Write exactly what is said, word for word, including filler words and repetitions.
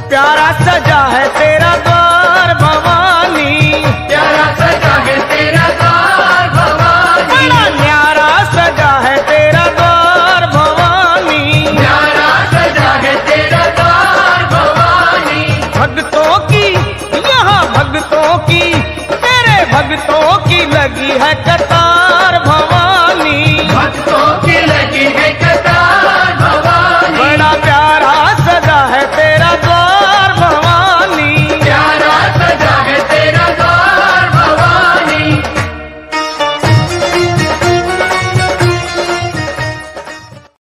प्यारा सजा है तेरा द्वार भवानी, प्यारा सजा है तेरा द्वार भवानी, बड़ा न्यारा सजा है तेरा द्वार भवानी, प्यारा सजा है तेरा द्वार भवानी। भक्तों की यहाँ भक्तों की, तेरे भक्तों की लगी है कतार भवानी।